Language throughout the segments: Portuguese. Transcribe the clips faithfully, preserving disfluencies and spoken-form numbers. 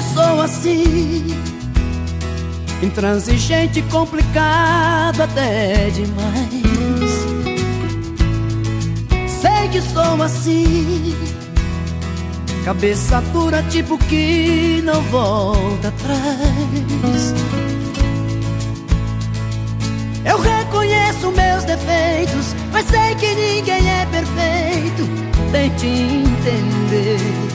sou assim, intransigente, complicado até demais. Sei que sou assim, cabeça dura, tipo que não volta atrás. Eu reconheço meus defeitos, mas sei que ninguém é perfeito. Tente entender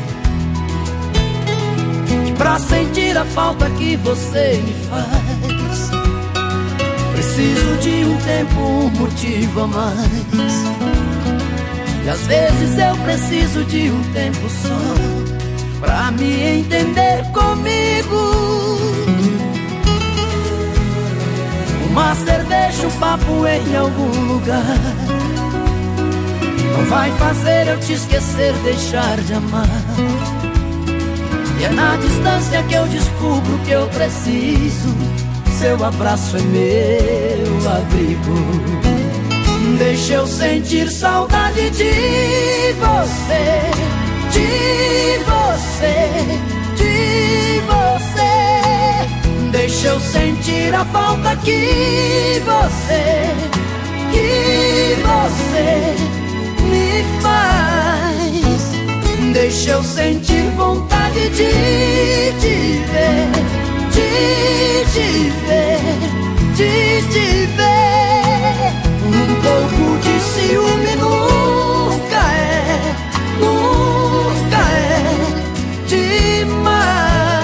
que pra sentir a falta que você me faz, preciso de um tempo, um motivo a mais. E às vezes eu preciso de um tempo só pra me entender comigo. Uma cerveja, um papo em algum lugar não vai fazer eu te esquecer, deixar de amar. E é na distância que eu descubro que eu preciso. Seu abraço é meu abrigo. Deixa eu sentir saudade de você, de você, de você. Deixa eu sentir a falta que você, que você me faz. Deixa eu sentir vontade de te ver, de te ver, de te ver. Um pouco de ciúme nunca é, nunca é demais.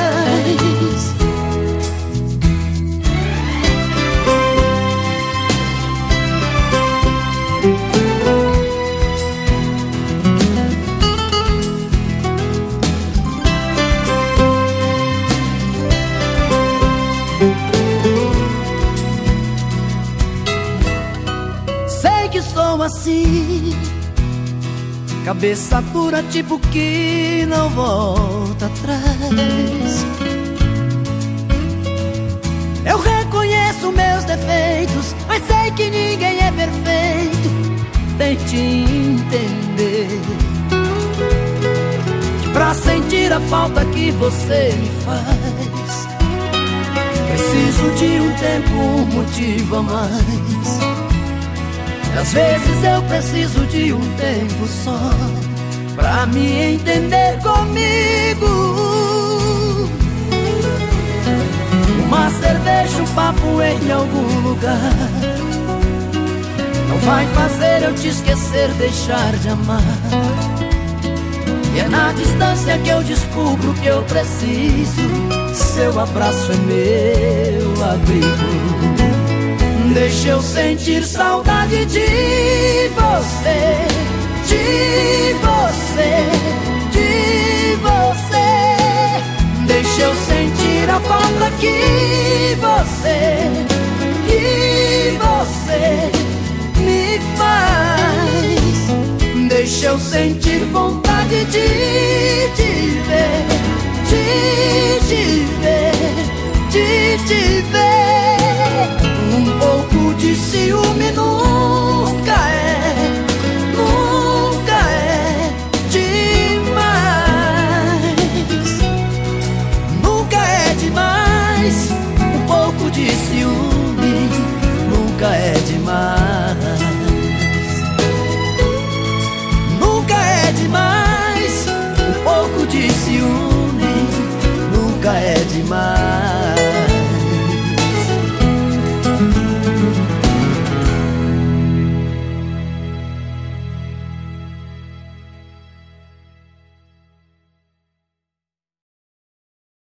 Sou assim, cabeça dura, tipo que não volta atrás. Eu reconheço meus defeitos, mas sei que ninguém é perfeito. Tente entender que pra sentir a falta que você me faz, preciso de um tempo, um motivo a mais. Às vezes eu preciso de um tempo só pra me entender comigo. Uma cerveja, um papo em algum lugar não vai fazer eu te esquecer, deixar de amar. E é na distância que eu descubro que eu preciso. Seu abraço é meu abrigo. Deixa eu sentir saudade de você, de você, de você. Deixa eu sentir a falta que você, que você me faz. Deixa eu sentir vontade de te ver, de te ver, de te ver. Um pouco de ciúme nunca é, nunca é demais. Nunca é demais. Um pouco de ciúme nunca é demais. Nunca é demais. Um pouco de ciúme nunca é demais.